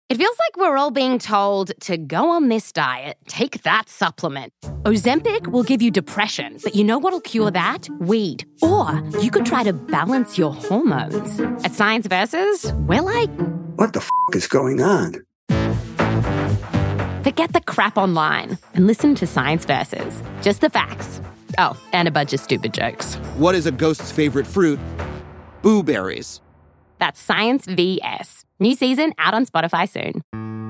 It feels like we're all being told to go on this diet, take that supplement. Ozempic will give you depression, but you know what'll cure that? Weed. Or you could try to balance your hormones. At Science Versus, we're like, what the is going on? Forget the crap online and listen to Science Versus. Just the facts. Oh, and a bunch of stupid jokes. What is a ghost's favorite fruit? Blueberries. That's Science VS. New season out on Spotify soon.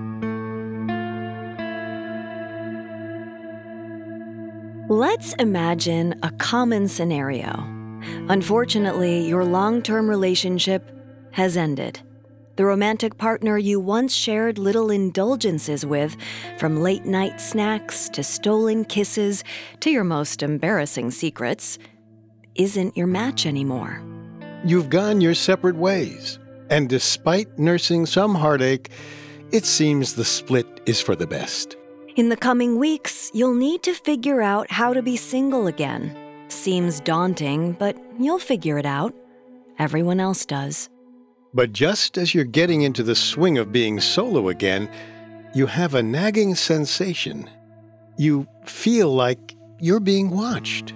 Let's imagine a common scenario. Unfortunately, your long-term relationship has ended. The romantic partner you once shared little indulgences with, from late-night snacks to stolen kisses to your most embarrassing secrets, isn't your match anymore. You've gone your separate ways, and despite nursing some heartache, it seems the split is for the best. In the coming weeks, you'll need to figure out how to be single again. Seems daunting, but you'll figure it out. Everyone else does. But just as you're getting into the swing of being solo again, you have a nagging sensation. You feel like you're being watched.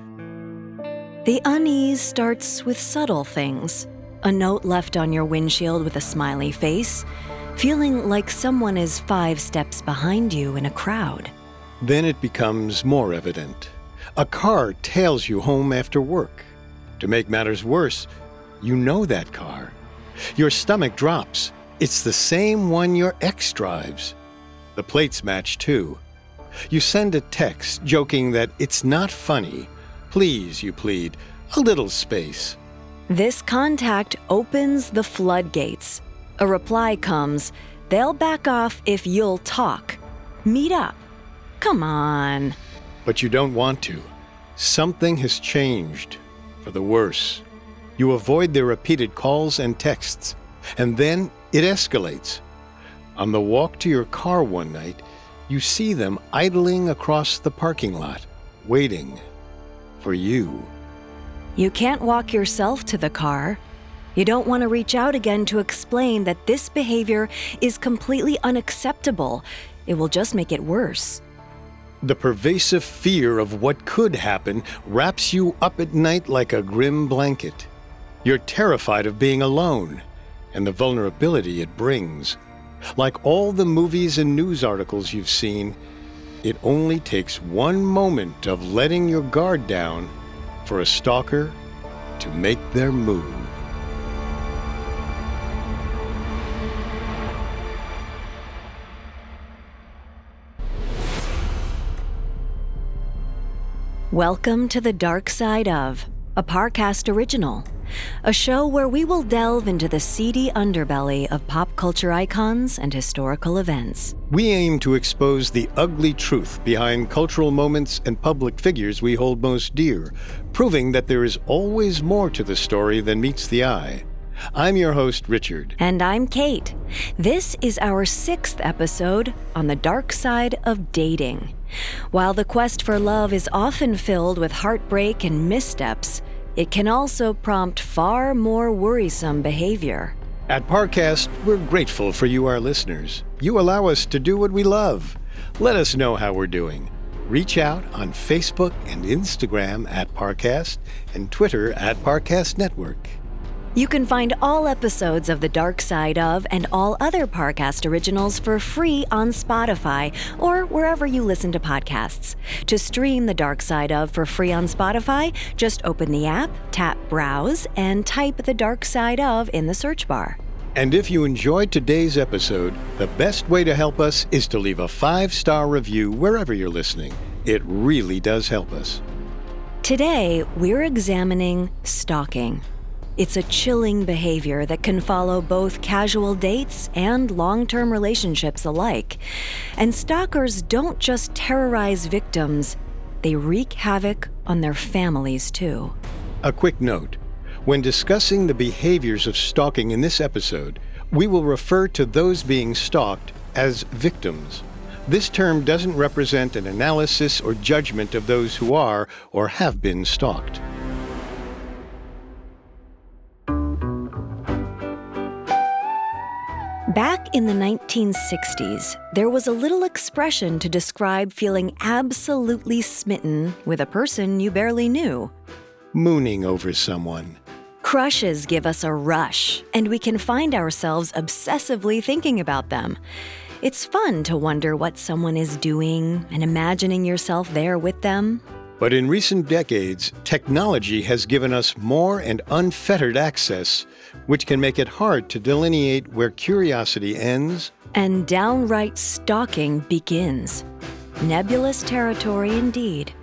The unease starts with subtle things. A note left on your windshield with a smiley face, feeling like someone is 5 steps behind you in a crowd. Then it becomes more evident. A car tails you home after work. To make matters worse, you know that car. Your stomach drops. It's the same one your ex drives. The plates match too. You send a text joking that it's not funny. Please, you plead, a little space. This contact opens the floodgates. A reply comes. They'll back off if you'll talk. Meet up. Come on. But you don't want to. Something has changed, for the worse. You avoid their repeated calls and texts, and then it escalates. On the walk to your car one night, you see them idling across the parking lot, waiting for you. You can't walk yourself to the car. You don't want to reach out again to explain that this behavior is completely unacceptable. It will just make it worse. The pervasive fear of what could happen wraps you up at night like a grim blanket. You're terrified of being alone and the vulnerability it brings. Like all the movies and news articles you've seen, it only takes one moment of letting your guard down for a stalker to make their move. Welcome to the Dark Side of, a Parcast original, a show where we will delve into the seedy underbelly of pop culture icons and historical events. We aim to expose the ugly truth behind cultural moments and public figures we hold most dear, proving that there is always more to the story than meets the eye. I'm your host, Richard. And I'm Kate. This is our 6th episode on the dark side of dating. While the quest for love is often filled with heartbreak and missteps, it can also prompt far more worrisome behavior. At Parcast, we're grateful for you, our listeners. You allow us to do what we love. Let us know how we're doing. Reach out on Facebook and Instagram at Parcast and Twitter at Parcast Network. You can find all episodes of The Dark Side of and all other Parcast originals for free on Spotify or wherever you listen to podcasts. To stream The Dark Side of for free on Spotify, just open the app, tap Browse, and type The Dark Side of in the search bar. And if you enjoyed today's episode, the best way to help us is to leave a 5-star review wherever you're listening. It really does help us. Today, we're examining stalking. It's a chilling behavior that can follow both casual dates and long-term relationships alike. And stalkers don't just terrorize victims, they wreak havoc on their families too. A quick note. When discussing the behaviors of stalking in this episode, we will refer to those being stalked as victims. This term doesn't represent an analysis or judgment of those who are or have been stalked. Back in the 1960s, there was a little expression to describe feeling absolutely smitten with a person you barely knew. Mooning over someone. Crushes give us a rush, and we can find ourselves obsessively thinking about them. It's fun to wonder what someone is doing and imagining yourself there with them. But in recent decades, technology has given us more and unfettered access, which can make it hard to delineate where curiosity ends and downright stalking begins. Nebulous territory indeed.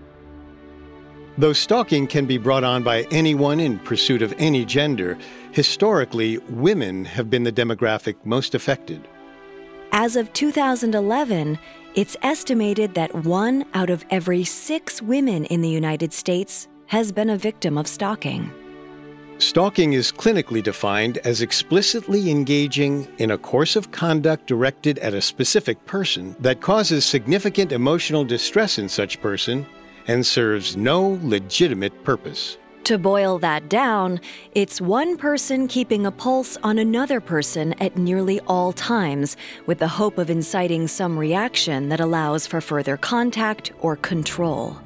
Though stalking can be brought on by anyone in pursuit of any gender, historically, women have been the demographic most affected. As of 2011, it's estimated that 1 out of every 6 women in the United States has been a victim of stalking. Stalking is clinically defined as explicitly engaging in a course of conduct directed at a specific person that causes significant emotional distress in such person and serves no legitimate purpose. To boil that down, it's one person keeping a pulse on another person at nearly all times, with the hope of inciting some reaction that allows for further contact or control.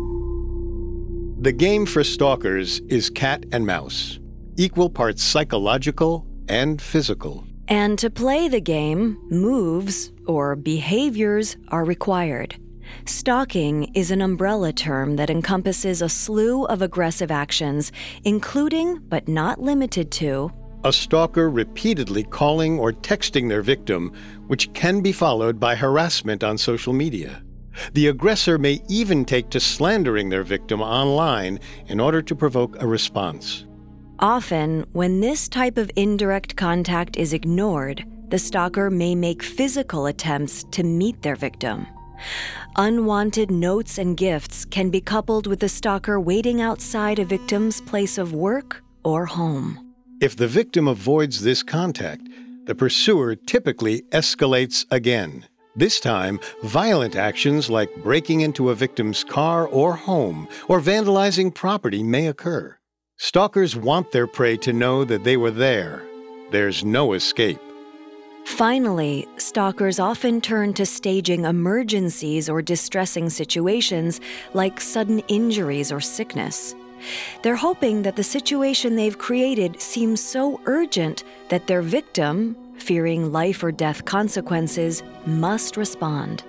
The game for stalkers is cat and mouse, equal parts psychological and physical. And to play the game, moves or behaviors are required. Stalking is an umbrella term that encompasses a slew of aggressive actions, including, but not limited to, a stalker repeatedly calling or texting their victim, which can be followed by harassment on social media. The aggressor may even take to slandering their victim online in order to provoke a response. Often, when this type of indirect contact is ignored, the stalker may make physical attempts to meet their victim. Unwanted notes and gifts can be coupled with the stalker waiting outside a victim's place of work or home. If the victim avoids this contact, the pursuer typically escalates again. This time, violent actions like breaking into a victim's car or home or vandalizing property may occur. Stalkers want their prey to know that they were there. There's no escape. Finally, stalkers often turn to staging emergencies or distressing situations like sudden injuries or sickness. They're hoping that the situation they've created seems so urgent that their victim, fearing life or death consequences, must respond.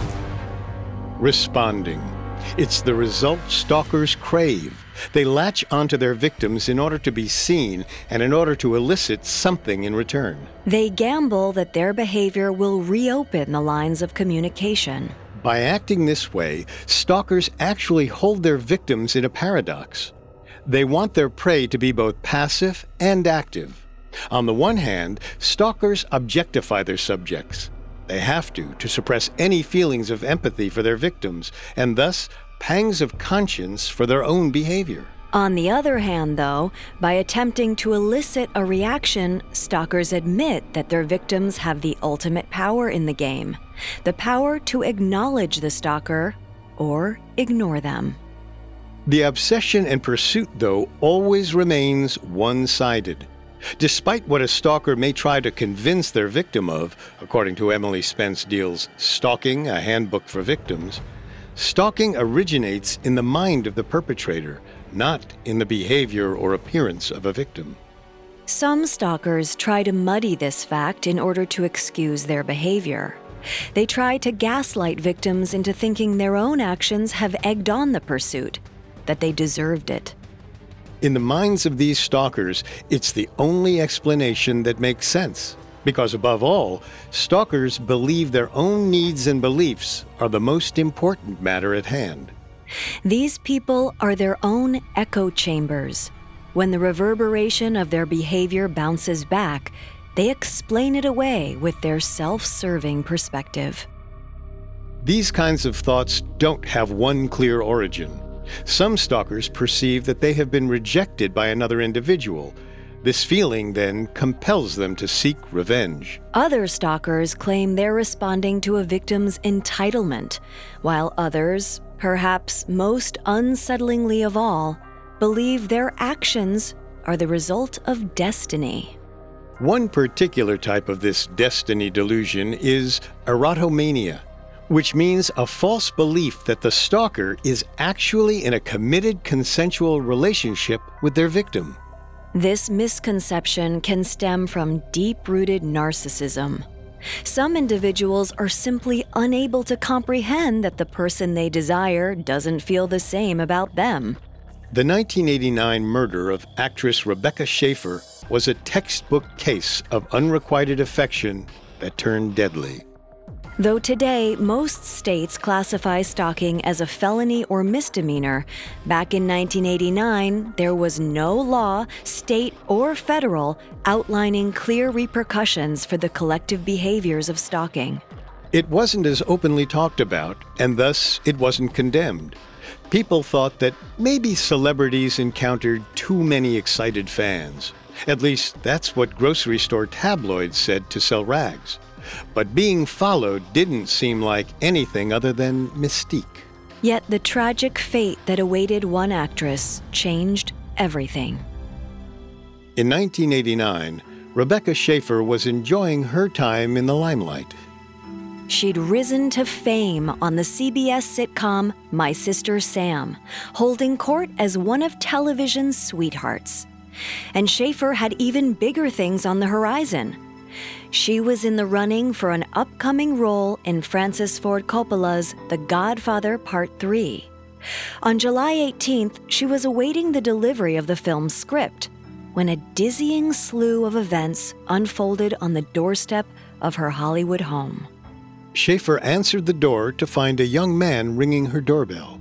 Responding. It's the result stalkers crave. They latch onto their victims in order to be seen and in order to elicit something in return. They gamble that their behavior will reopen the lines of communication. By acting this way, stalkers actually hold their victims in a paradox. They want their prey to be both passive and active. On the one hand, stalkers objectify their subjects. They have to suppress any feelings of empathy for their victims, and thus pangs of conscience for their own behavior. On the other hand, though, by attempting to elicit a reaction, stalkers admit that their victims have the ultimate power in the game, the power to acknowledge the stalker or ignore them. The obsession and pursuit, though, always remains one-sided. Despite what a stalker may try to convince their victim of, according to Emily Spence Deal's Stalking, a Handbook for Victims, stalking originates in the mind of the perpetrator, not in the behavior or appearance of a victim. Some stalkers try to muddy this fact in order to excuse their behavior. They try to gaslight victims into thinking their own actions have egged on the pursuit, that they deserved it. In the minds of these stalkers, it's the only explanation that makes sense. Because above all, stalkers believe their own needs and beliefs are the most important matter at hand. These people are their own echo chambers. When the reverberation of their behavior bounces back, they explain it away with their self-serving perspective. These kinds of thoughts don't have one clear origin. Some stalkers perceive that they have been rejected by another individual. This feeling then compels them to seek revenge. Other stalkers claim they're responding to a victim's entitlement, while others, perhaps most unsettlingly of all, believe their actions are the result of destiny. One particular type of this destiny delusion is erotomania, which means a false belief that the stalker is actually in a committed consensual relationship with their victim. This misconception can stem from deep-rooted narcissism. Some individuals are simply unable to comprehend that the person they desire doesn't feel the same about them. The 1989 murder of actress Rebecca Schaeffer was a textbook case of unrequited affection that turned deadly. Though today, most states classify stalking as a felony or misdemeanor, back in 1989, there was no law, state or federal, outlining clear repercussions for the collective behaviors of stalking. It wasn't as openly talked about, and thus it wasn't condemned. People thought that maybe celebrities encountered too many excited fans. At least that's what grocery store tabloids said to sell rags. But being followed didn't seem like anything other than mystique. Yet the tragic fate that awaited one actress changed everything. In 1989, Rebecca Schaeffer was enjoying her time in the limelight. She'd risen to fame on the CBS sitcom My Sister Sam, holding court as one of television's sweethearts. And Schaeffer had even bigger things on the horizon. She was in the running for an upcoming role in Francis Ford Coppola's The Godfather Part 3. On July 18th, she was awaiting the delivery of the film's script when a dizzying slew of events unfolded on the doorstep of her Hollywood home. Schaeffer answered the door to find a young man ringing her doorbell,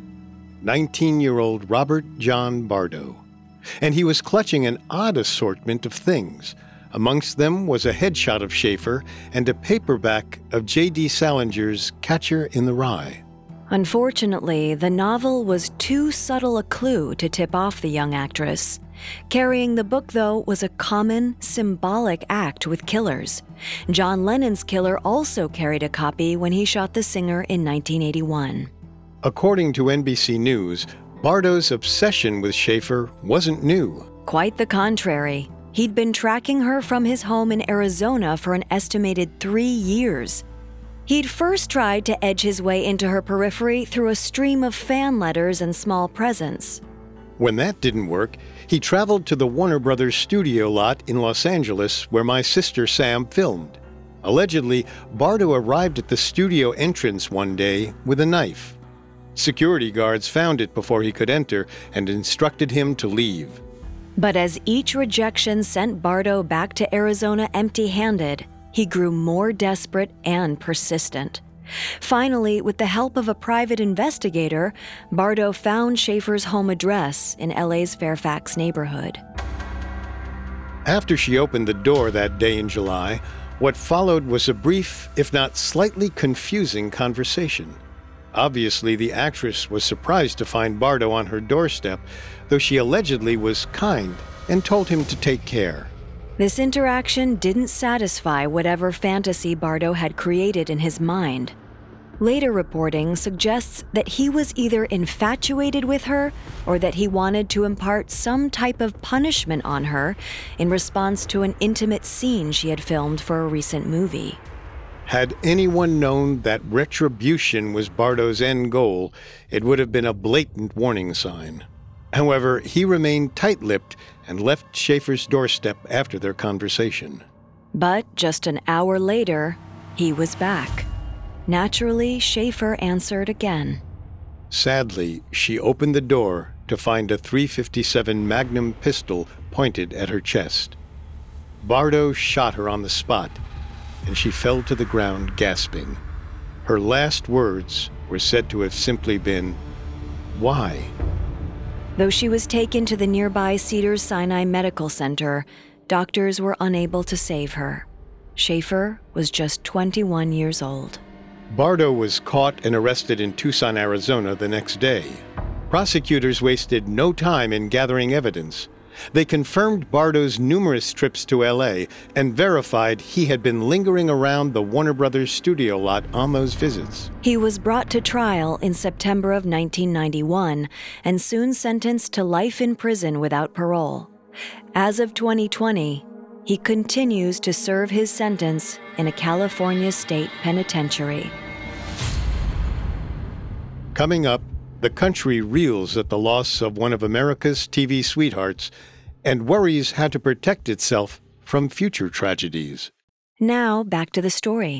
19-year-old Robert John Bardo. And he was clutching an odd assortment of things. Amongst them was a headshot of Schaeffer and a paperback of J.D. Salinger's Catcher in the Rye. Unfortunately, the novel was too subtle a clue to tip off the young actress. Carrying the book, though, was a common, symbolic act with killers. John Lennon's killer also carried a copy when he shot the singer in 1981. According to NBC News, Bardo's obsession with Schaeffer wasn't new. Quite the contrary. He'd been tracking her from his home in Arizona for an estimated 3 years. He'd first tried to edge his way into her periphery through a stream of fan letters and small presents. When that didn't work, he traveled to the Warner Brothers studio lot in Los Angeles where My Sister Sam filmed. Allegedly, Bardo arrived at the studio entrance one day with a knife. Security guards found it before he could enter and instructed him to leave. But as each rejection sent Bardo back to Arizona empty-handed, he grew more desperate and persistent. Finally, with the help of a private investigator, Bardo found Schaeffer's home address in LA's Fairfax neighborhood. After she opened the door that day in July, what followed was a brief, if not slightly confusing, conversation. Obviously, the actress was surprised to find Bardo on her doorstep, though she allegedly was kind and told him to take care. This interaction didn't satisfy whatever fantasy Bardo had created in his mind. Later reporting suggests that he was either infatuated with her or that he wanted to impart some type of punishment on her in response to an intimate scene she had filmed for a recent movie. Had anyone known that retribution was Bardo's end goal, it would have been a blatant warning sign. However, he remained tight-lipped and left Schaeffer's doorstep after their conversation. But just an hour later, he was back. Naturally, Schaeffer answered again. Sadly, she opened the door to find a .357 Magnum pistol pointed at her chest. Bardo shot her on the spot, and she fell to the ground gasping. Her last words were said to have simply been, "Why?" Though she was taken to the nearby Cedars-Sinai Medical Center, doctors were unable to save her. Schaeffer was just 21 years old. Bardo was caught and arrested in Tucson, Arizona the next day. Prosecutors wasted no time in gathering evidence. They confirmed Bardo's numerous trips to L.A. and verified he had been lingering around the Warner Brothers studio lot on those visits. He was brought to trial in September of 1991 and soon sentenced to life in prison without parole. As of 2020, he continues to serve his sentence in a California state penitentiary. Coming up, the country reels at the loss of one of America's TV sweethearts and worries how to protect itself from future tragedies. Now, back to the story.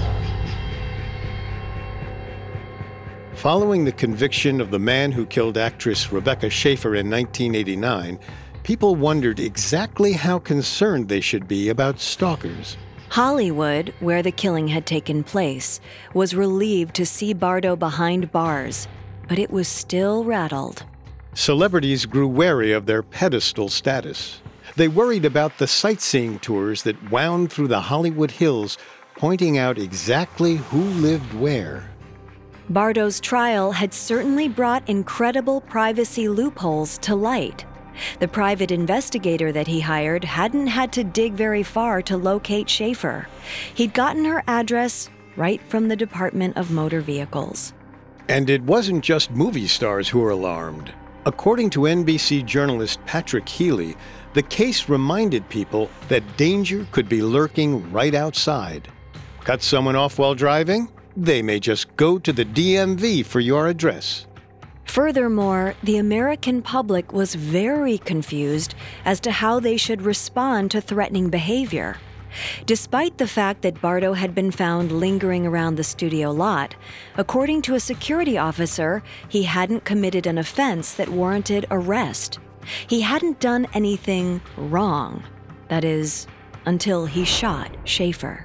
Following the conviction of the man who killed actress Rebecca Schaeffer in 1989, people wondered exactly how concerned they should be about stalkers. Hollywood, where the killing had taken place, was relieved to see Bardo behind bars, but it was still rattled. Celebrities grew wary of their pedestal status. They worried about the sightseeing tours that wound through the Hollywood Hills, pointing out exactly who lived where. Bardo's trial had certainly brought incredible privacy loopholes to light. The private investigator that he hired hadn't had to dig very far to locate Schaeffer. He'd gotten her address right from the Department of Motor Vehicles. And it wasn't just movie stars who were alarmed. According to NBC journalist Patrick Healy, the case reminded people that danger could be lurking right outside. Cut someone off while driving? They may just go to the DMV for your address. Furthermore, the American public was very confused as to how they should respond to threatening behavior. Despite the fact that Bardo had been found lingering around the studio lot, according to a security officer, he hadn't committed an offense that warranted arrest. He hadn't done anything wrong. That is, until he shot Schaeffer.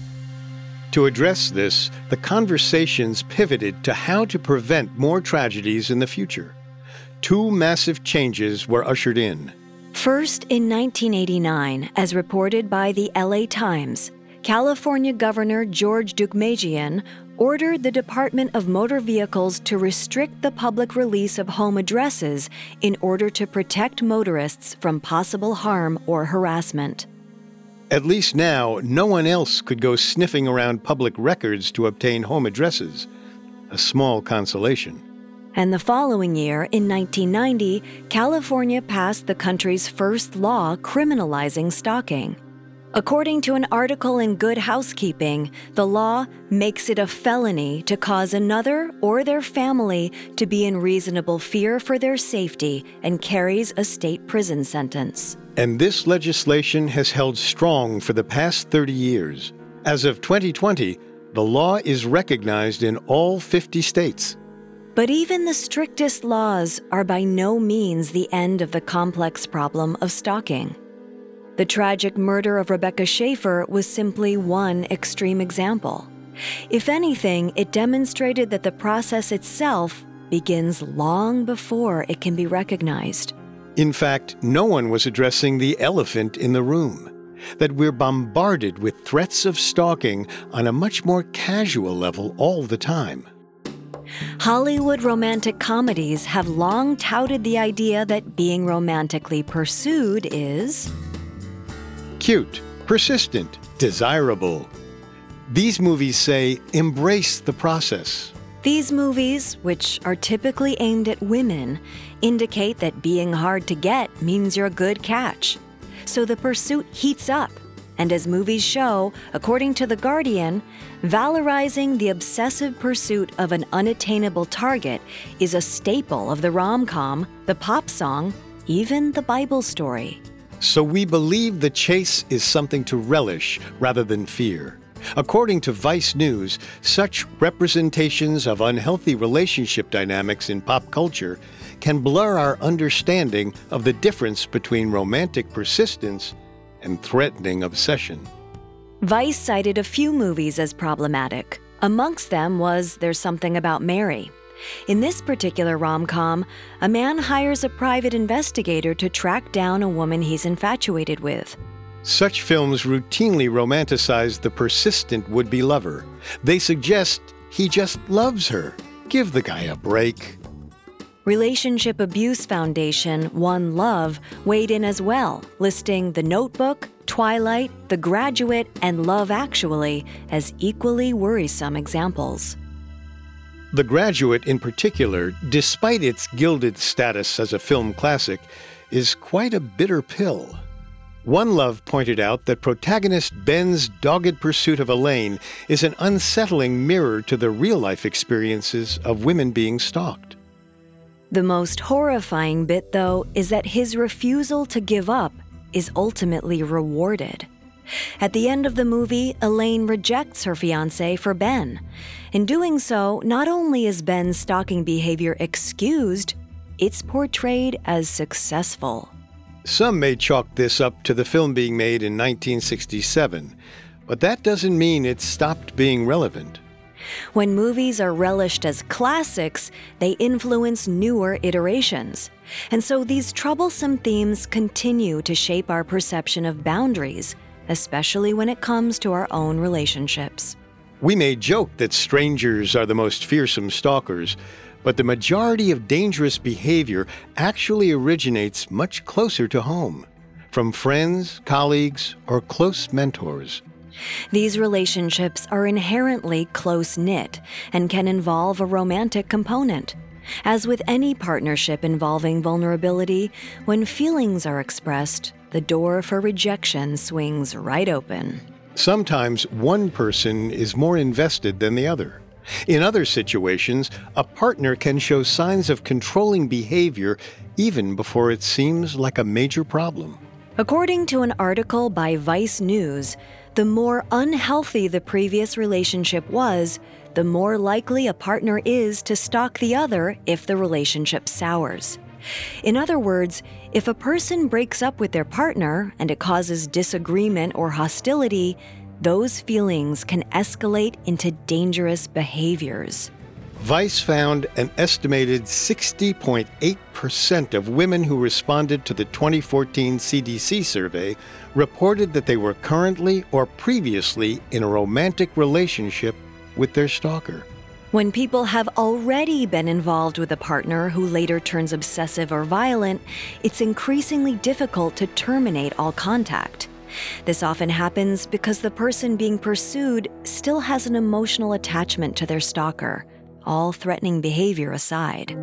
To address this, the conversations pivoted to how to prevent more tragedies in the future. Two massive changes were ushered in. First, in 1989, as reported by the LA Times, California Governor George Deukmejian ordered the Department of Motor Vehicles to restrict the public release of home addresses in order to protect motorists from possible harm or harassment. At least now, no one else could go sniffing around public records to obtain home addresses. A small consolation. And the following year, in 1990, California passed the country's first law criminalizing stalking. According to an article in Good Housekeeping, the law makes it a felony to cause another or their family to be in reasonable fear for their safety and carries a state prison sentence. And this legislation has held strong for the past 30 years. As of 2020, the law is recognized in all 50 states. But even the strictest laws are by no means the end of the complex problem of stalking. The tragic murder of Rebecca Schaeffer was simply one extreme example. If anything, it demonstrated that the process itself begins long before it can be recognized. In fact, no one was addressing the elephant in the room, that we're bombarded with threats of stalking on a much more casual level all the time. Hollywood romantic comedies have long touted the idea that being romantically pursued is cute, persistent, desirable. These movies say, embrace the process. These movies, which are typically aimed at women, indicate that being hard to get means you're a good catch. So the pursuit heats up. And as movies show, according to The Guardian, valorizing the obsessive pursuit of an unattainable target is a staple of the rom-com, the pop song, even the Bible story. So we believe the chase is something to relish rather than fear. According to Vice News, such representations of unhealthy relationship dynamics in pop culture can blur our understanding of the difference between romantic persistence and threatening obsession. Vice cited a few movies as problematic. Amongst them was There's Something About Mary. In this particular rom-com, a man hires a private investigator to track down a woman he's infatuated with. Such films routinely romanticize the persistent would-be lover. They suggest he just loves her. Give the guy a break. Relationship Abuse Foundation, One Love, weighed in as well, listing The Notebook, Twilight, The Graduate, and Love Actually as equally worrisome examples. The Graduate, in particular, despite its gilded status as a film classic, is quite a bitter pill. One Love pointed out that protagonist Ben's dogged pursuit of Elaine is an unsettling mirror to the real-life experiences of women being stalked. The most horrifying bit, though, is that his refusal to give up is ultimately rewarded. At the end of the movie, Elaine rejects her fiancé for Ben. In doing so, not only is Ben's stalking behavior excused, it's portrayed as successful. Some may chalk this up to the film being made in 1967, but that doesn't mean it stopped being relevant. When movies are relished as classics, they influence newer iterations. And so these troublesome themes continue to shape our perception of boundaries, especially when it comes to our own relationships. We may joke that strangers are the most fearsome stalkers, but the majority of dangerous behavior actually originates much closer to home, from friends, colleagues, or close mentors. These relationships are inherently close-knit and can involve a romantic component. As with any partnership involving vulnerability, when feelings are expressed, the door for rejection swings right open. Sometimes one person is more invested than the other. In other situations, a partner can show signs of controlling behavior even before it seems like a major problem. According to an article by Vice News, the more unhealthy the previous relationship was, the more likely a partner is to stalk the other if the relationship sours. In other words, if a person breaks up with their partner and it causes disagreement or hostility, those feelings can escalate into dangerous behaviors. Vice found an estimated 60.8% of women who responded to the 2014 CDC survey reported that they were currently or previously in a romantic relationship with their stalker. When people have already been involved with a partner who later turns obsessive or violent, it's increasingly difficult to terminate all contact. This often happens because the person being pursued still has an emotional attachment to their stalker, all threatening behavior aside.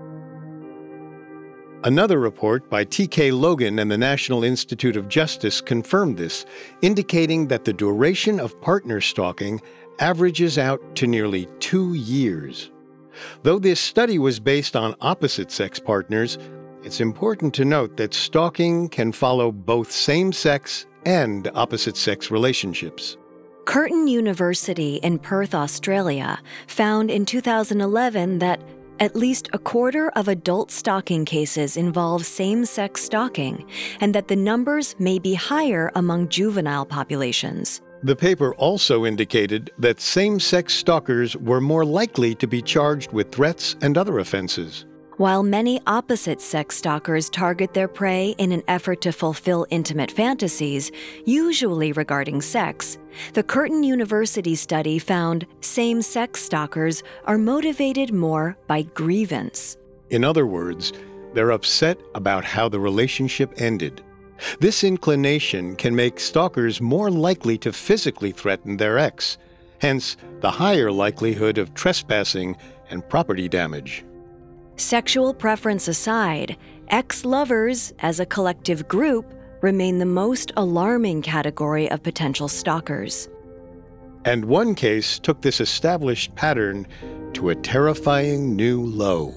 Another report by T.K. Logan and the National Institute of Justice confirmed this, indicating that the duration of partner stalking averages out to nearly 2 years. Though this study was based on opposite-sex partners, it's important to note that stalking can follow both same-sex and opposite-sex relationships. Curtin University in Perth, Australia, found in 2011 that at least a quarter of adult stalking cases involve same-sex stalking, and that the numbers may be higher among juvenile populations. The paper also indicated that same-sex stalkers were more likely to be charged with threats and other offenses. While many opposite-sex stalkers target their prey in an effort to fulfill intimate fantasies, usually regarding sex, the Curtin University study found same-sex stalkers are motivated more by grievance. In other words, they're upset about how the relationship ended. This inclination can make stalkers more likely to physically threaten their ex, hence the higher likelihood of trespassing and property damage. Sexual preference aside, ex-lovers, as a collective group, remain the most alarming category of potential stalkers. And one case took this established pattern to a terrifying new low.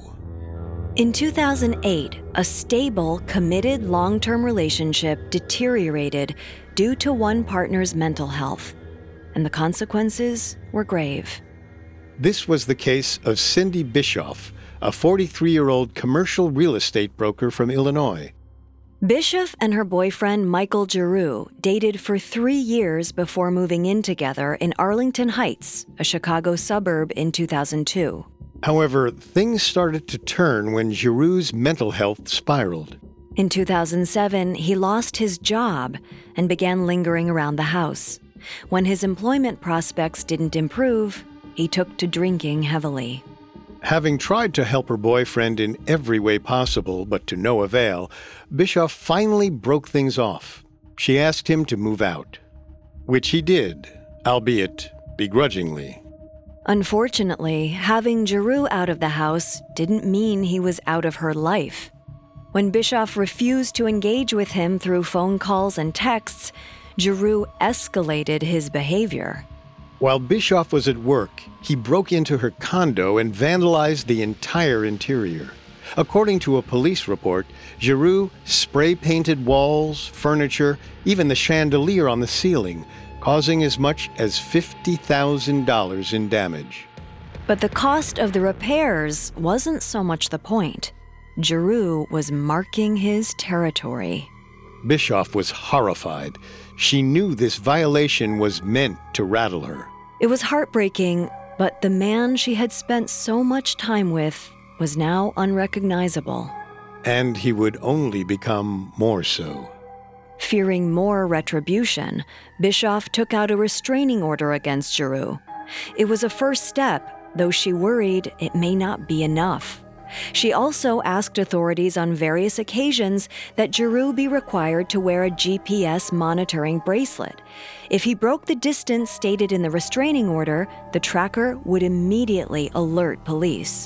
In 2008, a stable, committed long-term relationship deteriorated due to one partner's mental health, and the consequences were grave. This was the case of Cindy Bischoff, a 43-year-old commercial real estate broker from Illinois. Bischoff and her boyfriend Michael Giroux dated for 3 years before moving in together in Arlington Heights, a Chicago suburb, in 2002. However, things started to turn when Giroux's mental health spiraled. In 2007, he lost his job and began lingering around the house. When his employment prospects didn't improve, he took to drinking heavily. Having tried to help her boyfriend in every way possible, but to no avail, Bischoff finally broke things off. She asked him to move out, which he did, albeit begrudgingly. Unfortunately, having Giroux out of the house didn't mean he was out of her life. When Bischoff refused to engage with him through phone calls and texts, Giroux escalated his behavior. While Bischoff was at work, he broke into her condo and vandalized the entire interior. According to a police report, Giroux spray-painted walls, furniture, even the chandelier on the ceiling, causing as much as $50,000 in damage. But the cost of the repairs wasn't so much the point. Giroux was marking his territory. Bischoff was horrified. She knew this violation was meant to rattle her. It was heartbreaking, but the man she had spent so much time with was now unrecognizable. And he would only become more so. Fearing more retribution, Bischoff took out a restraining order against Giroux. It was a first step, though she worried it may not be enough. She also asked authorities on various occasions that Giroux be required to wear a GPS monitoring bracelet. If he broke the distance stated in the restraining order, the tracker would immediately alert police.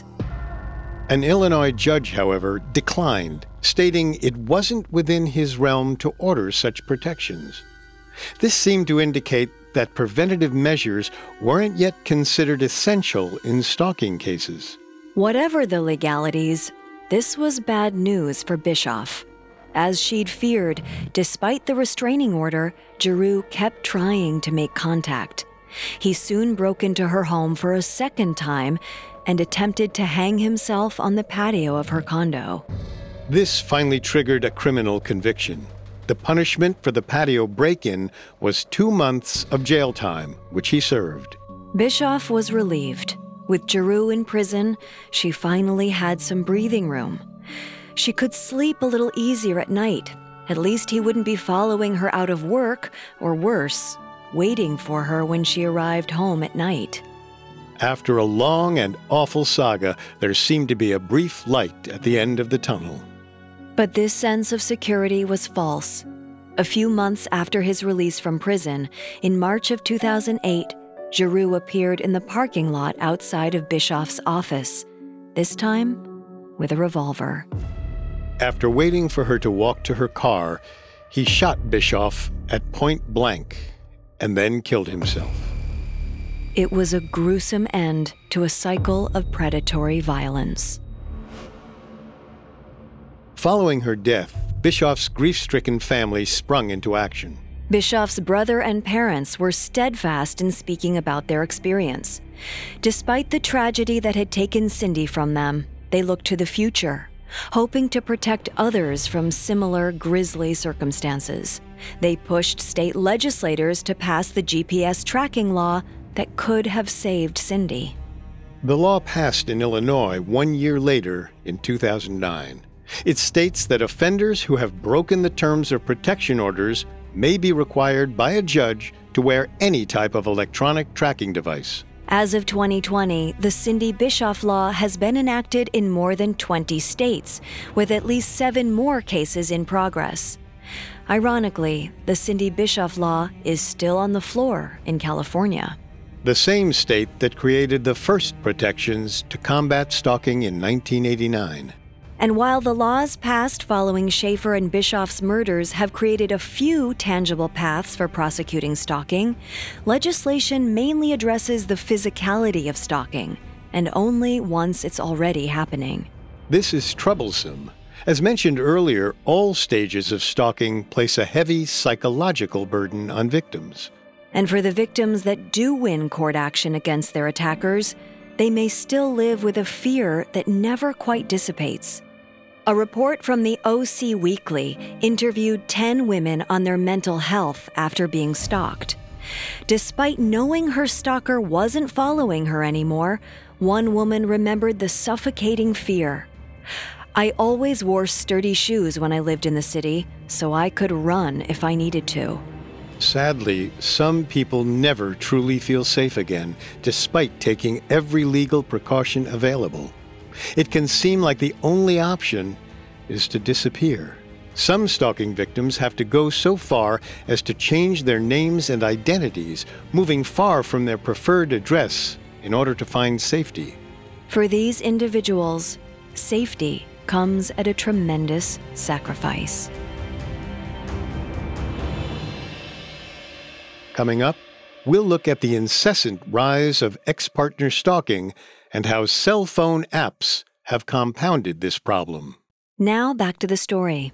An Illinois judge, however, declined, stating it wasn't within his realm to order such protections. This seemed to indicate that preventative measures weren't yet considered essential in stalking cases. Whatever the legalities, this was bad news for Bischoff. As she'd feared, despite the restraining order, Giroux kept trying to make contact. He soon broke into her home for a second time and attempted to hang himself on the patio of her condo. This finally triggered a criminal conviction. The punishment for the patio break-in was 2 months of jail time, which he served. Bischoff was relieved. With Giroux in prison, she finally had some breathing room. She could sleep a little easier at night. At least he wouldn't be following her out of work, or worse, waiting for her when she arrived home at night. After a long and awful saga, there seemed to be a brief light at the end of the tunnel. But this sense of security was false. A few months after his release from prison, in March of 2008, Giroux appeared in the parking lot outside of Bischoff's office, this time with a revolver. After waiting for her to walk to her car, he shot Bischoff at point blank and then killed himself. It was a gruesome end to a cycle of predatory violence. Following her death, Bischoff's grief-stricken family sprung into action. Bischoff's brother and parents were steadfast in speaking about their experience. Despite the tragedy that had taken Cindy from them, they looked to the future, hoping to protect others from similar grisly circumstances. They pushed state legislators to pass the GPS tracking law that could have saved Cindy. The law passed in Illinois 1 year later, in 2009. It states that offenders who have broken the terms of protection orders may be required by a judge to wear any type of electronic tracking device. As of 2020, the Cindy Bischoff law has been enacted in more than 20 states, with at least 7 more cases in progress. Ironically, the Cindy Bischoff law is still on the floor in California. The same state that created the first protections to combat stalking in 1989. And while the laws passed following Schaefer and Bischoff's murders have created a few tangible paths for prosecuting stalking, legislation mainly addresses the physicality of stalking, and only once it's already happening. This is troublesome. As mentioned earlier, all stages of stalking place a heavy psychological burden on victims. And for the victims that do win court action against their attackers, they may still live with a fear that never quite dissipates. A report from the OC Weekly interviewed 10 women on their mental health after being stalked. Despite knowing her stalker wasn't following her anymore, one woman remembered the suffocating fear. "I always wore sturdy shoes when I lived in the city, so I could run if I needed to." Sadly, some people never truly feel safe again, despite taking every legal precaution available. It can seem like the only option is to disappear. Some stalking victims have to go so far as to change their names and identities, moving far from their preferred address in order to find safety. For these individuals, safety comes at a tremendous sacrifice. Coming up, we'll look at the incessant rise of ex-partner stalking and how cell phone apps have compounded this problem. Now back to the story.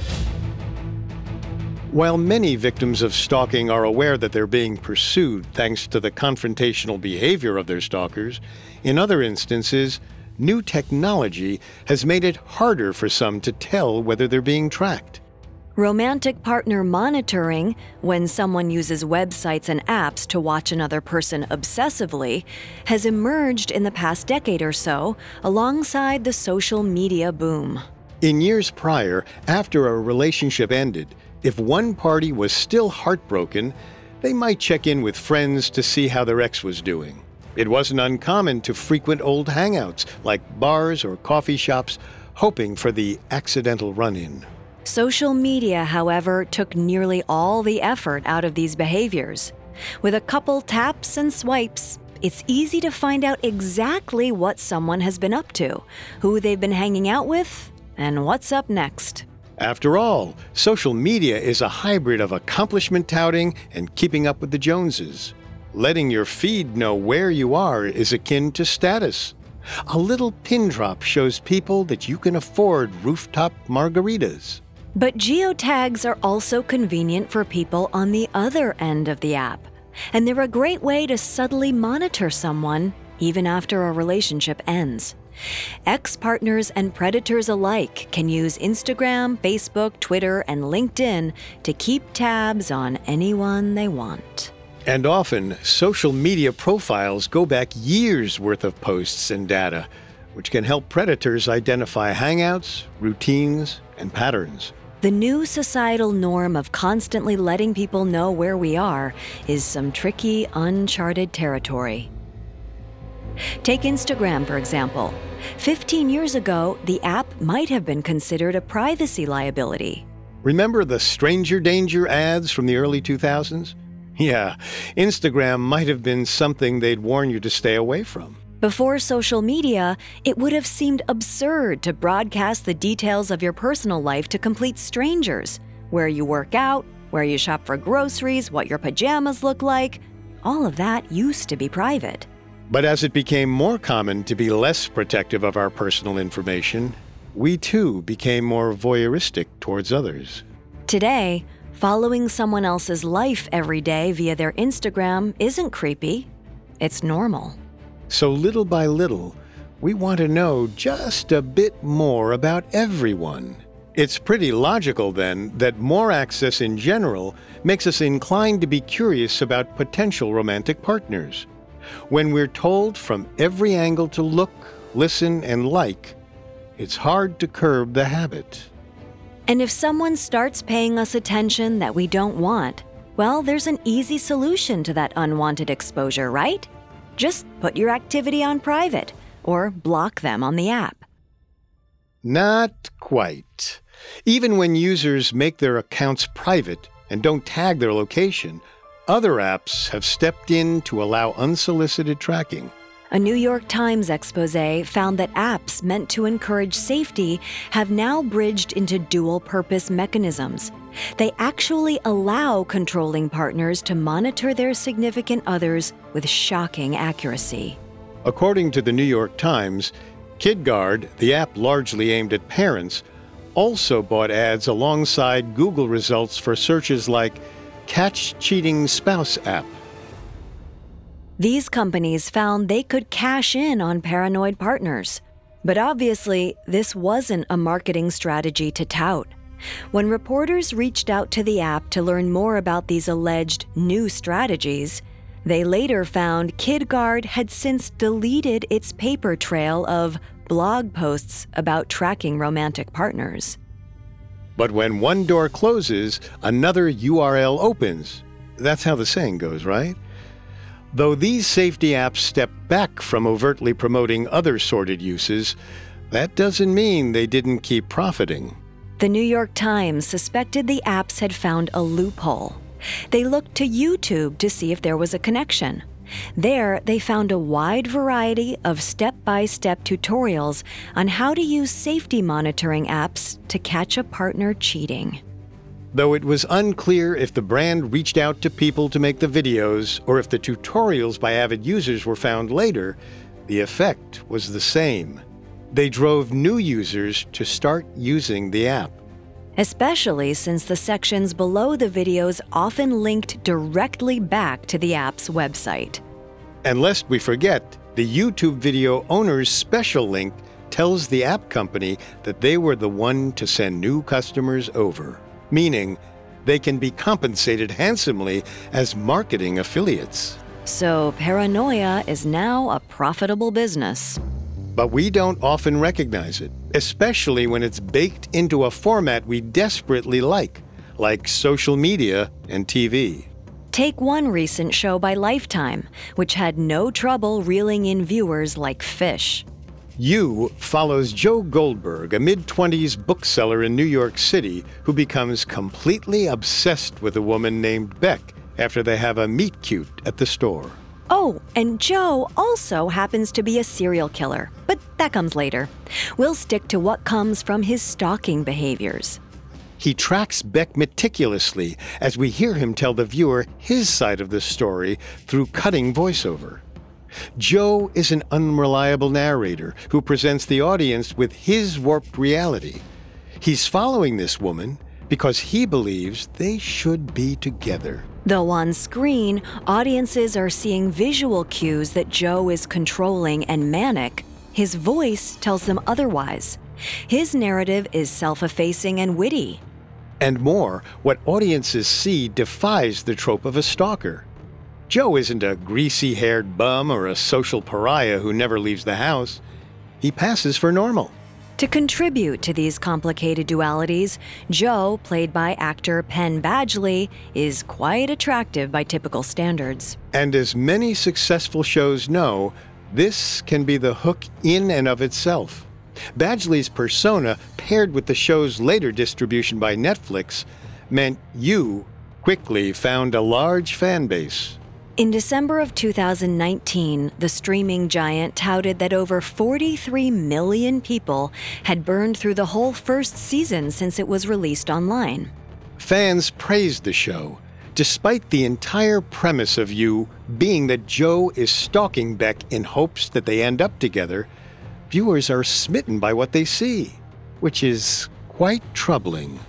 While many victims of stalking are aware that they're being pursued thanks to the confrontational behavior of their stalkers, in other instances, new technology has made it harder for some to tell whether they're being tracked. Romantic partner monitoring, when someone uses websites and apps to watch another person obsessively, has emerged in the past decade or so alongside the social media boom. In years prior, after a relationship ended, if one party was still heartbroken, they might check in with friends to see how their ex was doing. It wasn't uncommon to frequent old hangouts like bars or coffee shops, hoping for the accidental run-in. Social media, however, took nearly all the effort out of these behaviors. With a couple taps and swipes, it's easy to find out exactly what someone has been up to, who they've been hanging out with, and what's up next. After all, social media is a hybrid of accomplishment touting and keeping up with the Joneses. Letting your feed know where you are is akin to status. A little pin drop shows people that you can afford rooftop margaritas. But geotags are also convenient for people on the other end of the app, and they're a great way to subtly monitor someone even after a relationship ends. Ex-partners and predators alike can use Instagram, Facebook, Twitter, and LinkedIn to keep tabs on anyone they want. And often, social media profiles go back years' worth of posts and data, which can help predators identify hangouts, routines, and patterns. The new societal norm of constantly letting people know where we are is some tricky, uncharted territory. Take Instagram, for example. 15 years ago, the app might have been considered a privacy liability. Remember the stranger danger ads from the early 2000s? Yeah, Instagram might have been something they'd warn you to stay away from. Before social media, it would have seemed absurd to broadcast the details of your personal life to complete strangers. Where you work out, where you shop for groceries, what your pajamas look like. All of that used to be private. But as it became more common to be less protective of our personal information, we too became more voyeuristic towards others. Today, following someone else's life every day via their Instagram isn't creepy. It's normal. So little by little, we want to know just a bit more about everyone. It's pretty logical, then, that more access in general makes us inclined to be curious about potential romantic partners. When we're told from every angle to look, listen, and like, it's hard to curb the habit. And if someone starts paying us attention that we don't want, well, there's an easy solution to that unwanted exposure, right? Just put your activity on private or block them on the app. Not quite. Even when users make their accounts private and don't tag their location, other apps have stepped in to allow unsolicited tracking. A New York Times expose found that apps meant to encourage safety have now bridged into dual-purpose mechanisms. They actually allow controlling partners to monitor their significant others with shocking accuracy. According to the New York Times, KidGuard, the app largely aimed at parents, also bought ads alongside Google results for searches like Catch Cheating Spouse app. These companies found they could cash in on paranoid partners. But obviously, this wasn't a marketing strategy to tout. When reporters reached out to the app to learn more about these alleged new strategies, they later found KidGuard had since deleted its paper trail of blog posts about tracking romantic partners. But when one door closes, another URL opens. That's how the saying goes, right? Though these safety apps step back from overtly promoting other sordid uses, that doesn't mean they didn't keep profiting. The New York Times suspected the apps had found a loophole. They looked to YouTube to see if there was a connection. There, they found a wide variety of step-by-step tutorials on how to use safety monitoring apps to catch a partner cheating. Though it was unclear if the brand reached out to people to make the videos or if the tutorials by avid users were found later, the effect was the same. They drove new users to start using the app. Especially since the sections below the videos often linked directly back to the app's website. And lest we forget, the YouTube video owner's special link tells the app company that they were the one to send new customers over, meaning they can be compensated handsomely as marketing affiliates. So paranoia is now a profitable business. But we don't often recognize it, especially when it's baked into a format we desperately like social media and TV. Take one recent show by Lifetime, which had no trouble reeling in viewers like fish. You follows Joe Goldberg, a mid-20s bookseller in New York City who becomes completely obsessed with a woman named Beck after they have a meet-cute at the store. Oh, and Joe also happens to be a serial killer, but that comes later. We'll stick to what comes from his stalking behaviors. He tracks Beck meticulously as we hear him tell the viewer his side of the story through cutting voiceover. Joe is an unreliable narrator who presents the audience with his warped reality. He's following this woman because he believes they should be together. Though on screen, audiences are seeing visual cues that Joe is controlling and manic, his voice tells them otherwise. His narrative is self-effacing and witty. And more, what audiences see defies the trope of a stalker. Joe isn't a greasy-haired bum or a social pariah who never leaves the house. He passes for normal. To contribute to these complicated dualities, Joe, played by actor Penn Badgley, is quite attractive by typical standards. And as many successful shows know, this can be the hook in and of itself. Badgley's persona, paired with the show's later distribution by Netflix, meant you quickly found a large fan base. In December of 2019, the streaming giant touted that over 43 million people had burned through the whole first season since it was released online. Fans praised the show, despite the entire premise of You being that Joe is stalking Beck in hopes that they end up together. Viewers are smitten by what they see, which is quite troubling.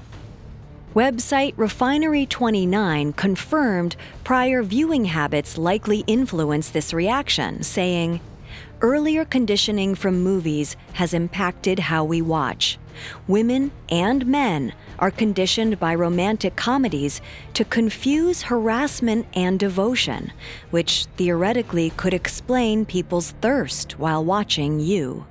Website Refinery29 confirmed prior viewing habits likely influenced this reaction, saying, "Earlier conditioning from movies has impacted how we watch. Women and men are conditioned by romantic comedies to confuse harassment and devotion, which theoretically could explain people's thirst while watching You."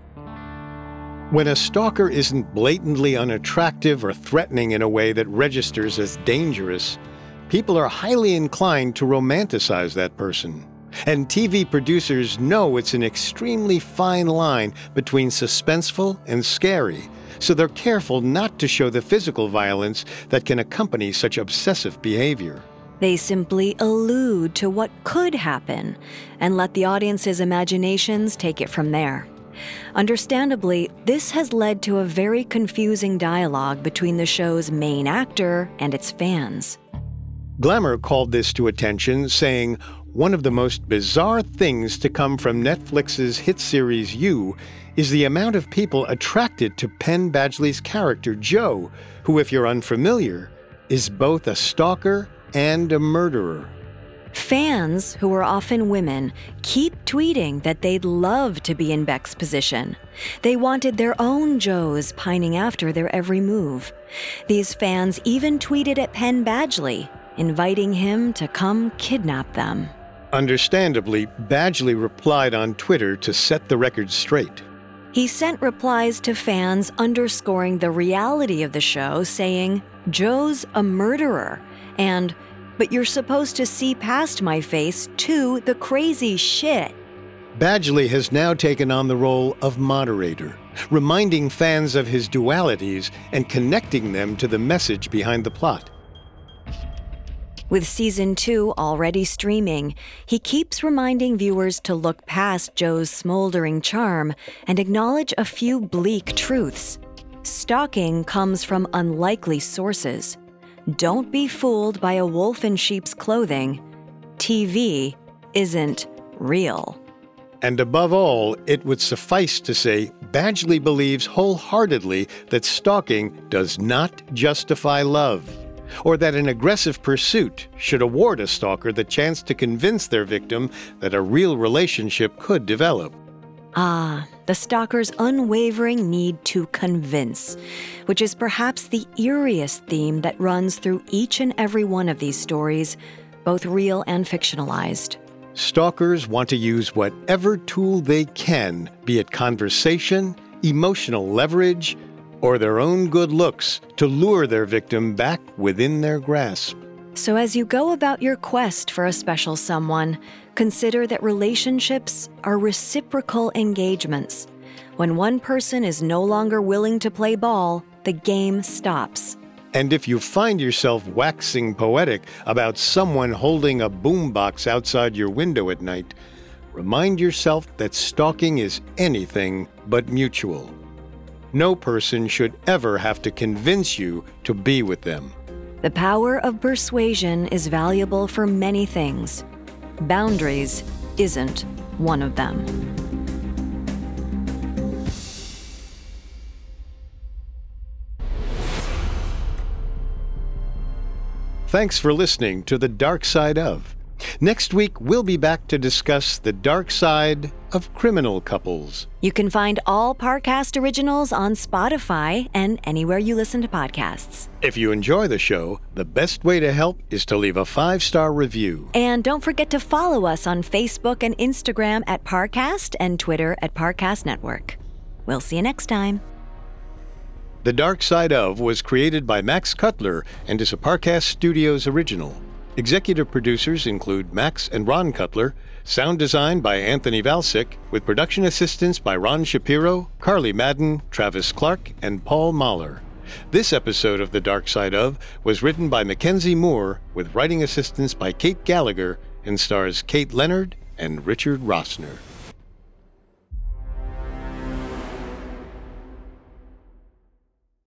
When a stalker isn't blatantly unattractive or threatening in a way that registers as dangerous, people are highly inclined to romanticize that person. And TV producers know it's an extremely fine line between suspenseful and scary, so they're careful not to show the physical violence that can accompany such obsessive behavior. They simply allude to what could happen and let the audience's imaginations take it from there. Understandably, this has led to a very confusing dialogue between the show's main actor and its fans. Glamour called this to attention, saying, "One of the most bizarre things to come from Netflix's hit series You is the amount of people attracted to Penn Badgley's character Joe, who, if you're unfamiliar, is both a stalker and a murderer." Fans, who are often women, keep tweeting that they'd love to be in Beck's position. They wanted their own Joes pining after their every move. These fans even tweeted at Penn Badgley, inviting him to come kidnap them. Understandably, Badgley replied on Twitter to set the record straight. He sent replies to fans underscoring the reality of the show, saying, "Joe's a murderer," and "But you're supposed to see past my face to the crazy shit." Badgley has now taken on the role of moderator, reminding fans of his dualities and connecting them to the message behind the plot. With Season 2 already streaming, he keeps reminding viewers to look past Joe's smoldering charm and acknowledge a few bleak truths. Stalking comes from unlikely sources. Don't be fooled by a wolf in sheep's clothing. TV isn't real. And above all, it would suffice to say Badgley believes wholeheartedly that stalking does not justify love, or that an aggressive pursuit should award a stalker the chance to convince their victim that a real relationship could develop. The stalker's unwavering need to convince, which is perhaps the eeriest theme that runs through each and every one of these stories, both real and fictionalized. Stalkers want to use whatever tool they can, be it conversation, emotional leverage, or their own good looks, to lure their victim back within their grasp. So as you go about your quest for a special someone, consider that relationships are reciprocal engagements. When one person is no longer willing to play ball, the game stops. And if you find yourself waxing poetic about someone holding a boombox outside your window at night, remind yourself that stalking is anything but mutual. No person should ever have to convince you to be with them. The power of persuasion is valuable for many things. Boundaries isn't one of them. Thanks for listening to The Dark Side Of. Next week, we'll be back to discuss the dark side of criminal couples. You can find all Parcast originals on Spotify and anywhere you listen to podcasts. If you enjoy the show, the best way to help is to leave a 5-star review. And don't forget to follow us on Facebook and Instagram at Parcast and Twitter at Parcast Network. We'll see you next time. The Dark Side Of was created by Max Cutler and is a Parcast Studios original. Executive producers include Max and Ron Cutler, sound design by Anthony Valsic, with production assistance by Ron Shapiro, Carly Madden, Travis Clark, and Paul Mahler. This episode of The Dark Side Of was written by Mackenzie Moore, with writing assistance by Kate Gallagher, and stars Kate Leonard and Richard Rossner.